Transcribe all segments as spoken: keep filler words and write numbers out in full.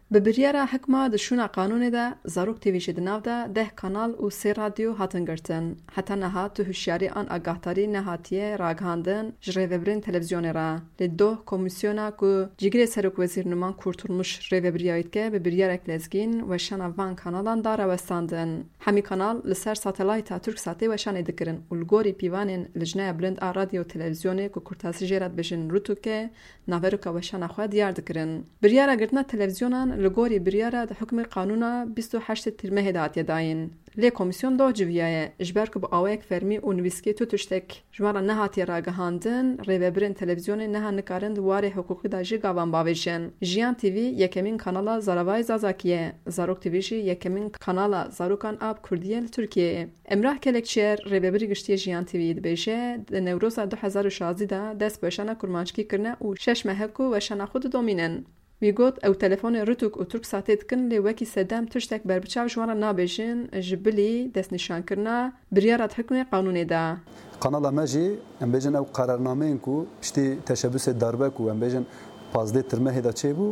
Bi biryara hikma di şûna qanûnê de Zarok T V jî di nav de deh kanal û sê radyo hatin girtin. Heta niha tu hişyarî an agahdarî nehatiye ragihandin ji rêvebirên televizyonê re. Lê doh komîsyona ku cîgirê Serokwezîr Numan Kurtulmuş rêveberiyayê dike bi biryarek lezgîn weşana van kanalan da rawestandin. Hemî kanal li ser satelayta Türksatê weşanê dikirin û li gorî pîvanên lijneya bilind a radyo televizyonê ku kurtasî jê re dibêjin Rûtûkê naverika weşana xwe diyar dikirin. Biryara girtina televizyonan li gorî biryara di hukmê qanûna bîst û heştê tirmehê de hatiye dayîn. Lê komîsyon doh civiyaye ji ber ku bi awayek fermî û nivîskê tu tiştek ji wan re nehatiye ragihandin, rêvebirên televizyonê neha nikarin di warê hukûkî de jî gavan bavêjin. Jiyan T V yekemîn kanala Zaravayê Zazakî ye. Zarok T V jî yekemîn kanala Zarokan a Kurdiyê li Tirkiyeyê. Emrah Kelekçiyer rêveberî giştî Jiyan T V'yê dibêje di Newroza du hezar û şazî de dest bi weşana kurmançikî kirine û şeş mehek û weşana xwe didomînin. Wî got ew telefonê Rûtûk û Türksatê dikin lê wekî sedem tiştek berbiçav ji wan re nabêjin ji bilî destnîşankirina biryara hikmê qanûnê de. Kanala me jî em bêjin ew qararnameyên ku piştî teşebbüsê darbe ku em bêjin pazdê tirmehê de çêbû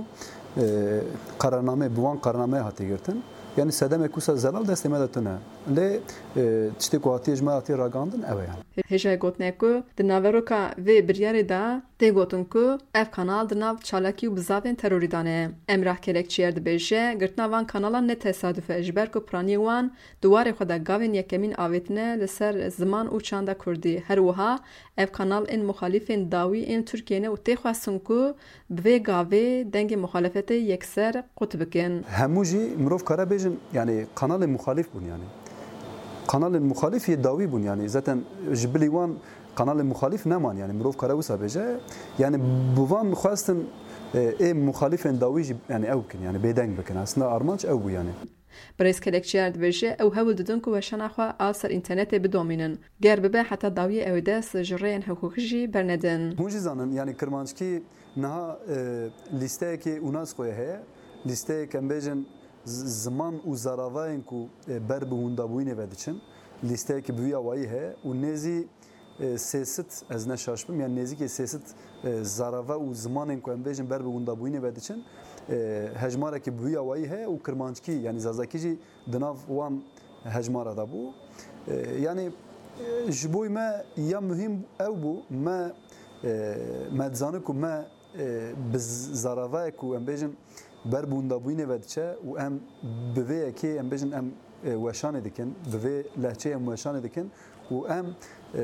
qararname bi wan qararnameyê hatiye girtin. Yani sedemê ku ser zelal destê me de tune. Lê tiştê ku hatiye ji me hatiye ragandin ew e yani. Hêja gotine ku di naveroka vê biryarê de tê gotin ku ev kanal di nav çalakî û bizavên terorî de ne. Emrah Kelekçiyer dibêje girtina van kanalan ne tesadüf e ji ber ku piraniyê wan di warê xwe de gavên yekemîn avêtine li ser ziman û çanda Kurdî. Her wiha ev kanal ên muxalîfên dawî ên Tirkiyeyê û tê xwestin ku bi vê gavê dengê muxalefetê yekser qut bikin. Hemû jî mirov kare bêjin yani kanalê muxalîf bûn yani. Kanalên muxalîf yê dawî bûn yani. Zaten ji bilî wan kanalên muxalîf neman yani mirov kare wisa bêje. Yani bi van xwestin ê muxalîfên dawî jî yani ew bikin yani bêdeng bikin. Aslında armanc ew bû yani. Birêz Kelekçiyer dibêje ew hewl didin ku weşana xwe a ser înternetê bidomînin. Ger bibe heta dawiyê ew dest ji rêyên hukûkî jî bernedin. Hûn jî zanin yani kirmanckî niha lîsteyekê UNESCO heye. Lîsteyek em bêjin ziman û zaravayên ku ber bi wîndabûyînê ve diçin. Lîsteyekî bi wî awayî heye û nêzî sêsit ez neşaşbim yani nêzîkê sêsit zarava û zimanên ku em bêjin ber bi wîndabûyînê ve diçin. Hejmarekî bi wî awayî heye û kirmanckî yani Zazakî jî di nav wan hejmara da bû. Yani ji bo me ya muhîm ew bû me me dizanin ku me bi zaravayek ku em bêjin ber bi wîndabûyînê ve diçe û em bi vê yekê em bêjin em weşanê dikin bi vê lehçeyê em weşanê dikin û em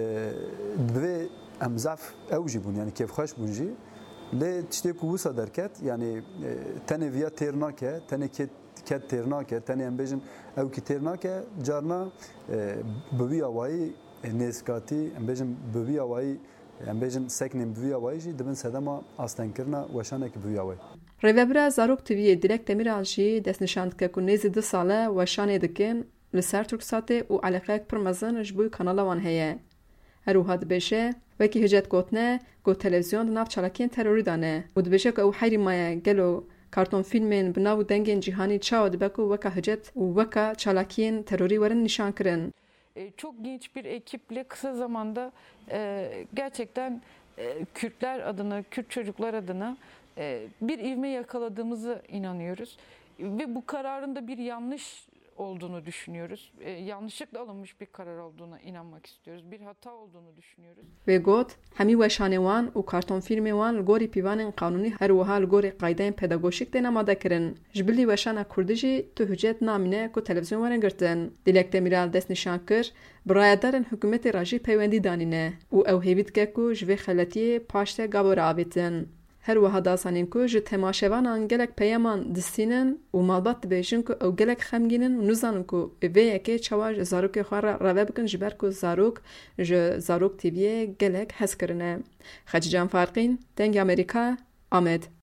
bi vê em zef ew jî bûn yani kêfxweş bûn jî. Lê tiştê ku wisa derket yani tenê viya têr nake, tenê ket têr nake, tenê em bêjin ew kî têr nake carna bi wî awayî nêzkatî em bêjin bi wî awayî em bêjin seknên bi wî awayî jî dibin sedema astenkirina weşanekî bi wî awayî. Rêvebira Zarok T V'yê Dilek Demiral jî destnîşan dike ku nêzî du sale weşanê dikin li ser Türksatê û eleqeyek pir mezin ji bo kanala wan heye. Her wiha dibêje wekî hicet gotine ku televizyon di nav çalakiyên terorî de ne û dibêje ku ew herî maye gelo karton fîlmên bi nav û dengên cîhanî çawa dibe ku weka hicet û weka çalakiyên terorî werin nîşan kirin. Çok genç bir ekiple kısa zamanda e, gerçekten e, Kürtler adına, Kürt çocuklar adına e, bir ivme yakaladığımızı inanıyoruz. Ve bu kararın da bir yanlış olduğunu düşünüyoruz. E, yanlışlıkla alınmış bir karar olduğuna inanmak istiyoruz. Bir hata olduğunu düşünüyoruz. Ve got, hemî weşanê wan û karton fîlmê wan li gorî pîvanên qanûnî her wiha li gorî qaydeyên pedagojîk tên amade kirin. Ji bilî weşana Kurdî jî tu hicet namîne ku televizyon werin girtin. Dilek Demiral dest nîşan kir, birayetdarên hikûmetê re jî peywendî danîne û ew hêvî dike ku ji vê xeletiyê paş te gavo re avêtin. Her wiha dasanên ku ji temaşevanan gelek peyaman distînin û malbat dibêjin ku ew gelek xemgînin û nizanin ku vê yekê çawa ji zarokê xwe re reve bikin ji ber ku zarok ji Zarok T V'yê gelek hez kirine. Xecican Farqîn, Dengê Amerîka, Amed.